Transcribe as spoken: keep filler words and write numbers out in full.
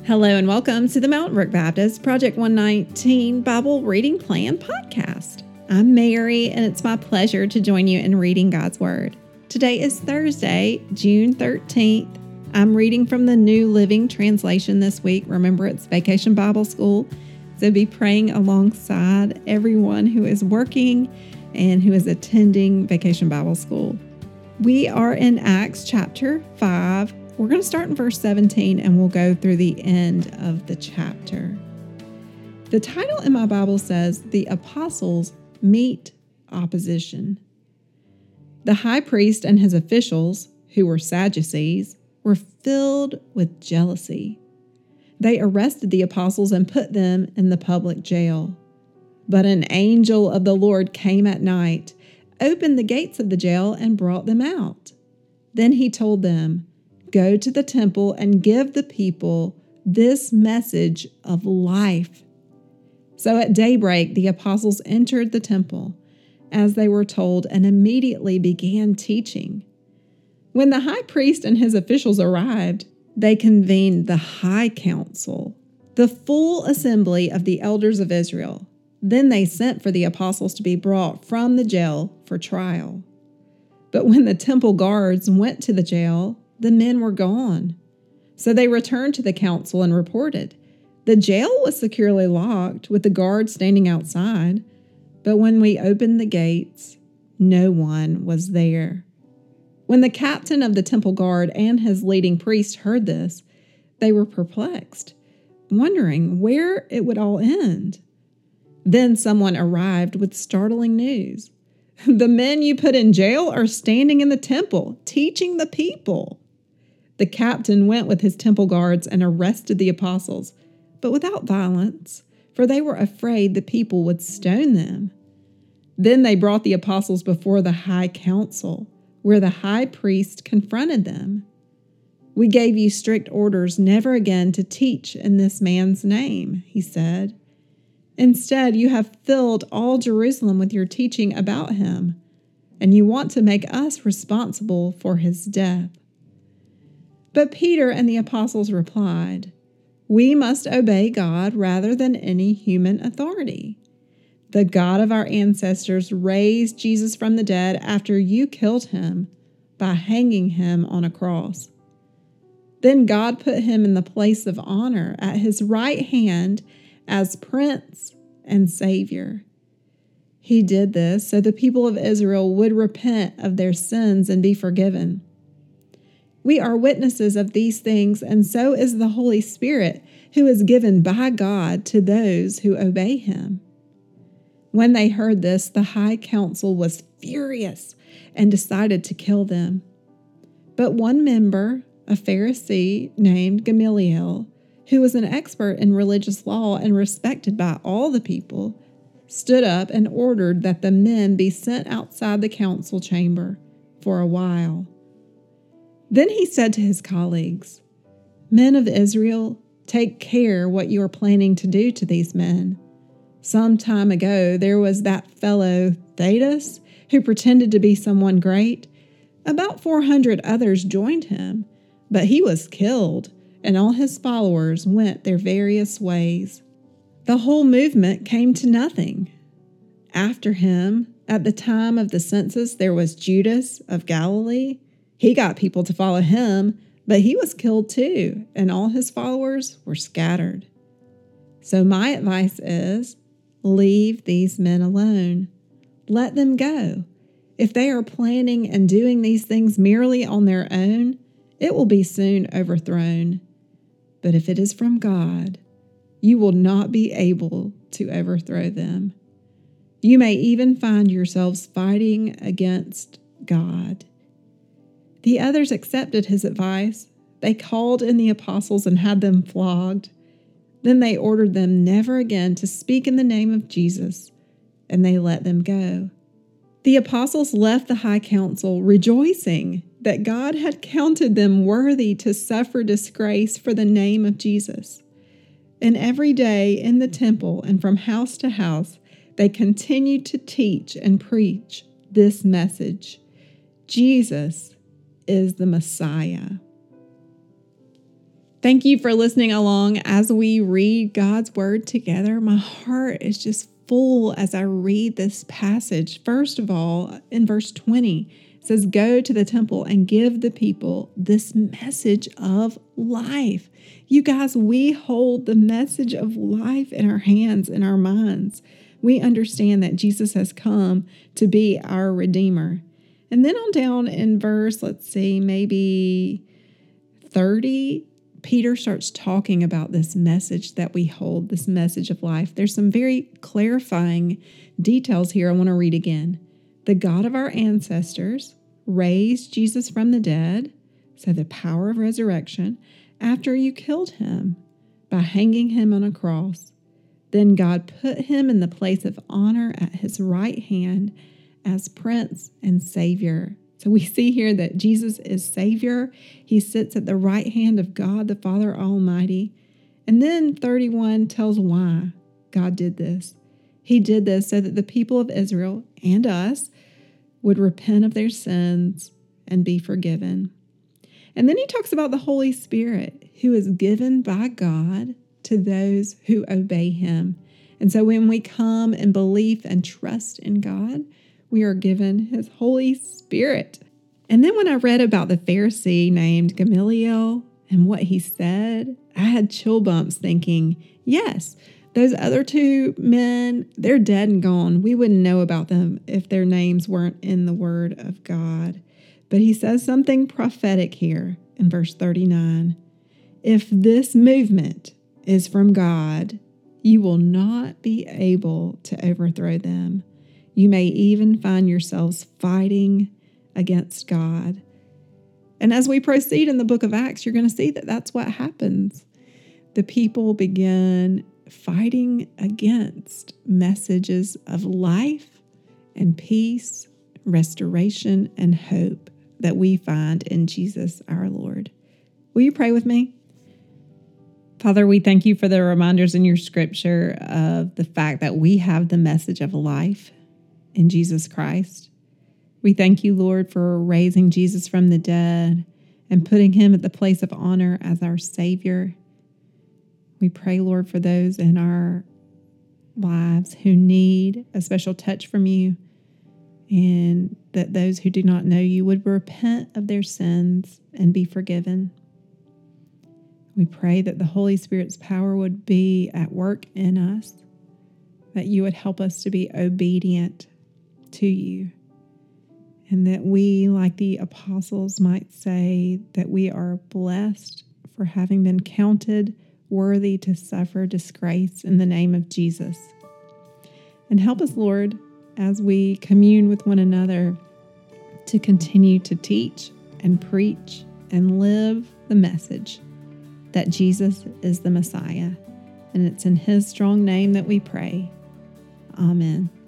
Hello and welcome to the Mountain Brook Baptist Project one nineteen Bible Reading Plan podcast. I'm Mary, and it's my pleasure to join you in reading God's Word. Today is Thursday, June thirteenth. I'm reading from the New Living Translation this week. Remember, it's Vacation Bible School, so be praying alongside everyone who is working and who is attending Vacation Bible School. We are in Acts chapter five. We're going to start in verse seventeen and we'll go through the end of the chapter. The title in my Bible says, The Apostles Meet Opposition. The high priest and his officials, who were Sadducees, were filled with jealousy. They arrested the apostles and put them in the public jail. But an angel of the Lord came at night, opened the gates of the jail, and brought them out. Then he told them, Go to the temple and give the people this message of life. So at daybreak, the apostles entered the temple, as they were told, and immediately began teaching. When the high priest and his officials arrived, they convened the high council, the full assembly of the elders of Israel. Then they sent for the apostles to be brought from the jail for trial. But when the temple guards went to the jail, the men were gone. So they returned to the council and reported. The jail was securely locked, with the guards standing outside. But when we opened the gates, no one was there. When the captain of the temple guard and his leading priest heard this, they were perplexed, wondering where it would all end. Then someone arrived with startling news. The men you put in jail are standing in the temple, teaching the people. The captain went with his temple guards and arrested the apostles, but without violence, for they were afraid the people would stone them. Then they brought the apostles before the high council, where the high priest confronted them. We gave you strict orders never again to teach in this man's name, he said. Instead, you have filled all Jerusalem with your teaching about him, and you want to make us responsible for his death. But Peter and the apostles replied, We must obey God rather than any human authority. The God of our ancestors raised Jesus from the dead after you killed him by hanging him on a cross. Then God put him in the place of honor at his right hand as Prince and Savior. He did this so the people of Israel would repent of their sins and be forgiven. We are witnesses of these things, and so is the Holy Spirit, who is given by God to those who obey him. When they heard this, the high council was furious and decided to kill them. But one member, a Pharisee named Gamaliel, who was an expert in religious law and respected by all the people, stood up and ordered that the men be sent outside the council chamber for a while. Then he said to his colleagues, Men of Israel, take care what you are planning to do to these men. Some time ago, there was that fellow Theudas who pretended to be someone great. About four hundred others joined him, but he was killed, and all his followers went their various ways. The whole movement came to nothing. After him, at the time of the census, there was Judas of Galilee. He got people to follow him, but he was killed too, and all his followers were scattered. So my advice is, leave these men alone. Let them go. If they are planning and doing these things merely on their own, it will be soon overthrown. But if it is from God, you will not be able to overthrow them. You may even find yourselves fighting against God. The others accepted his advice. They called in the apostles and had them flogged. Then they ordered them never again to speak in the name of Jesus, and they let them go. The apostles left the high council rejoicing that God had counted them worthy to suffer disgrace for the name of Jesus. And every day in the temple and from house to house, they continued to teach and preach this message: Jesus is the Messiah. Thank you for listening along as we read God's Word together. My heart is just full as I read this passage. First of all, in verse twenty, it says, "Go to the temple and give the people this message of life." You guys, we hold the message of life in our hands, in our minds. We understand that Jesus has come to be our Redeemer. And then on down in verse, let's see, maybe thirty, Peter starts talking about this message that we hold, this message of life. There's some very clarifying details here I want to read again. The God of our ancestors raised Jesus from the dead, so the power of resurrection, after you killed him by hanging him on a cross. Then God put him in the place of honor at his right hand as Prince and Savior. So we see here that Jesus is Savior. He sits at the right hand of God, the Father Almighty. And then thirty-one tells why God did this. He did this so that the people of Israel and us would repent of their sins and be forgiven. And then he talks about the Holy Spirit, who is given by God to those who obey him. And so when we come in belief and trust in God, we are given his Holy Spirit. And then when I read about the Pharisee named Gamaliel and what he said, I had chill bumps thinking, yes, those other two men, they're dead and gone. We wouldn't know about them if their names weren't in the Word of God. But he says something prophetic here in verse thirty-nine. If this movement is from God, you will not be able to overthrow them. You may even find yourselves fighting against God. And as we proceed in the book of Acts, you're going to see that that's what happens. The people begin fighting against messages of life and peace, restoration, and hope that we find in Jesus our Lord. Will you pray with me? Father, we thank you for the reminders in your scripture of the fact that we have the message of life in Jesus Christ. We thank you, Lord, for raising Jesus from the dead and putting him at the place of honor as our Savior. We pray, Lord, for those in our lives who need a special touch from you, and that those who do not know you would repent of their sins and be forgiven. We pray that the Holy Spirit's power would be at work in us, that you would help us to be obedient to you, and that we, like the apostles, might say that we are blessed for having been counted worthy to suffer disgrace in the name of Jesus. And help us, Lord, as we commune with one another, to continue to teach and preach and live the message that Jesus is the Messiah. And it's in his strong name that we pray. Amen.